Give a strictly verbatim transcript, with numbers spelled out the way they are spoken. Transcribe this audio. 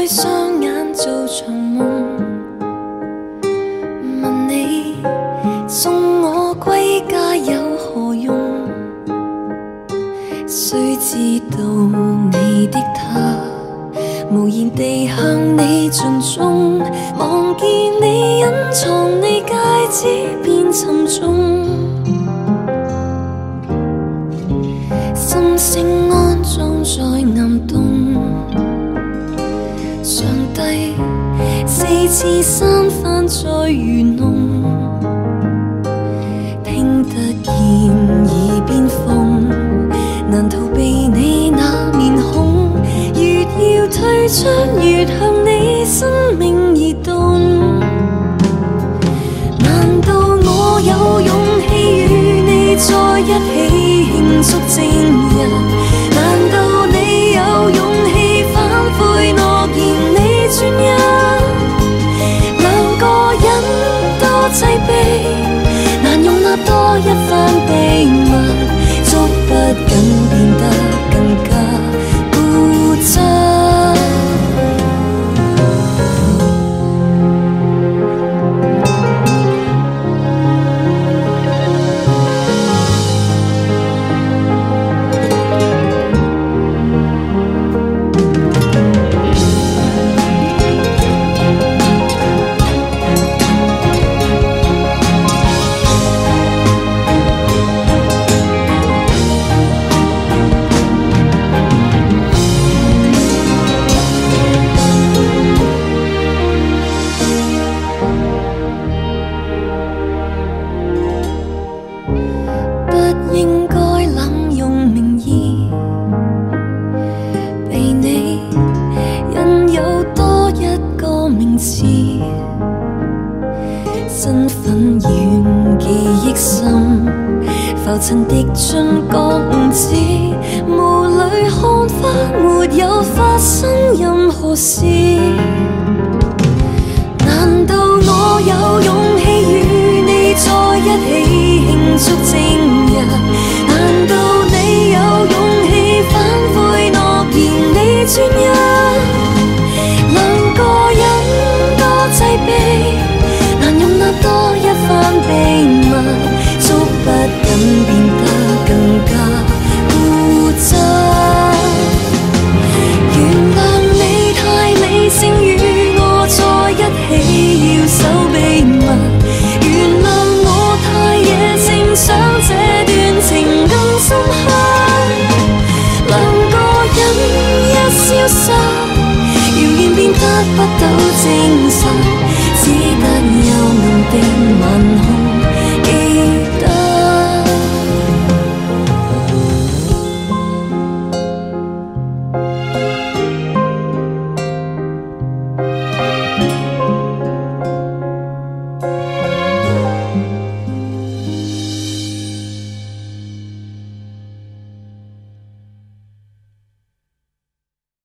雙眼做場夢，問你送我歸家有何用？誰知道你的他無言地向你盡忠，望見你隱藏你戒指變沉重，心聲安裝在岩洞，上帝四次三番再愚弄，聽得見耳邊風，難逃避你那面孔，越要退出越向你生命移動，難道我有勇氣與你在一起慶祝正日？難道你有勇氣反悔諾言你專一？兩個人多擠迫，難容納多一番秘密，捉不緊變得更加固執。身份遠記憶深，浮塵滴進覺知，霧裏看花沒有發生任何事。難道我有勇氣與你在一起慶祝正日？難道你有勇氣反悔諾言你專一？兩個人多擠迫，多一番秘密，捉不緊變得更加固執。原諒你太理性與我在一起要守秘密，原諒我太野性想這段情更深刻。兩個人一消失，謠言變得不到證實，只得幽暗的晚空。